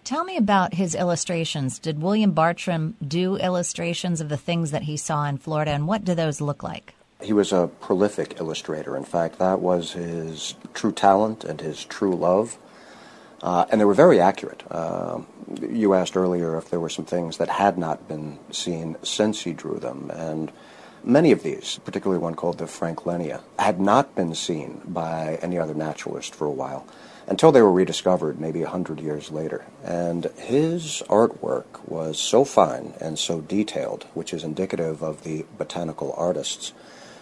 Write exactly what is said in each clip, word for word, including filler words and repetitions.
Tell me about his illustrations. Did William Bartram do illustrations of the things that he saw in Florida, and what do those look like? He was a prolific illustrator. In fact, that was his true talent and his true love. Uh, and they were very accurate. Uh, you asked earlier if there were some things that had not been seen since he drew them, and many of these, particularly one called the Frankliniana, had not been seen by any other naturalist for a while, until they were rediscovered maybe a hundred years later. And his artwork was so fine and so detailed, which is indicative of the botanical artists,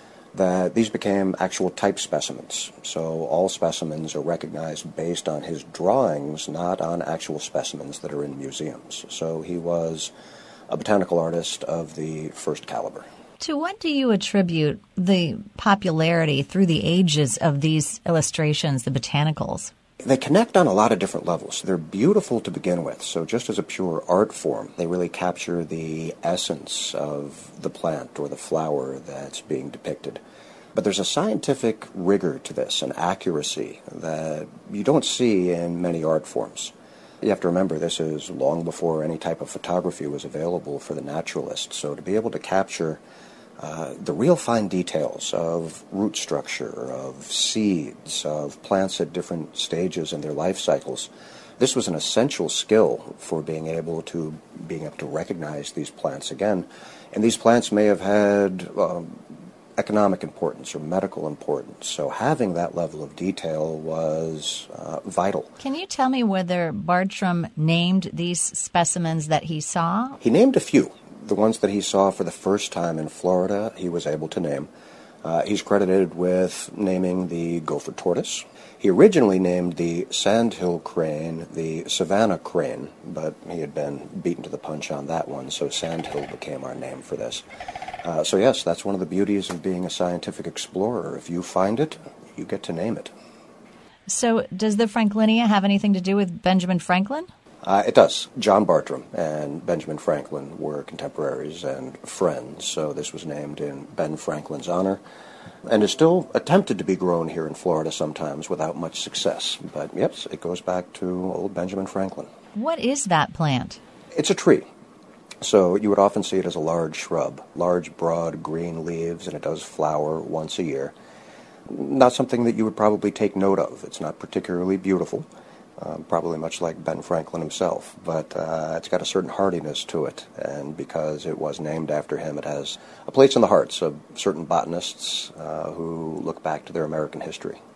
that these became actual type specimens. So all specimens are recognized based on his drawings, not on actual specimens that are in museums. So he was a botanical artist of the first caliber. To what do you attribute the popularity through the ages of these illustrations, the botanicals? They connect on a lot of different levels. They're beautiful to begin with, so just as a pure art form, they really capture the essence of the plant or the flower that's being depicted. But there's a scientific rigor to this, an accuracy that you don't see in many art forms. You have to remember this is long before any type of photography was available for the naturalist, so to be able to capture Uh, the real fine details of root structure, of seeds, of plants at different stages in their life cycles. This was an essential skill for being able to being able to recognize these plants again. And these plants may have had um, economic importance or medical importance. So having that level of detail was uh, vital. Can you tell me whether Bartram named these specimens that he saw? He named a few. The ones that he saw for the first time in Florida, he was able to name. Uh, he's credited with naming the gopher tortoise. He originally named the sandhill crane the Savannah crane, but he had been beaten to the punch on that one, so sandhill became our name for this. Uh, so yes, that's one of the beauties of being a scientific explorer. If you find it, you get to name it. So does the Frankliniana have anything to do with Benjamin Franklin? Uh, it does. John Bartram and Benjamin Franklin were contemporaries and friends, so this was named in Ben Franklin's honor, and is still attempted to be grown here in Florida sometimes without much success. But yes, it goes back to old Benjamin Franklin. What is that plant? It's a tree. So you would often see it as a large shrub, large, broad, green leaves, and it does flower once a year. Not something that you would probably take note of. It's not particularly beautiful. Um, probably much like Ben Franklin himself, but uh, it's got a certain hardiness to it, and because it was named after him, it has a place in the hearts of certain botanists uh, who look back to their American history.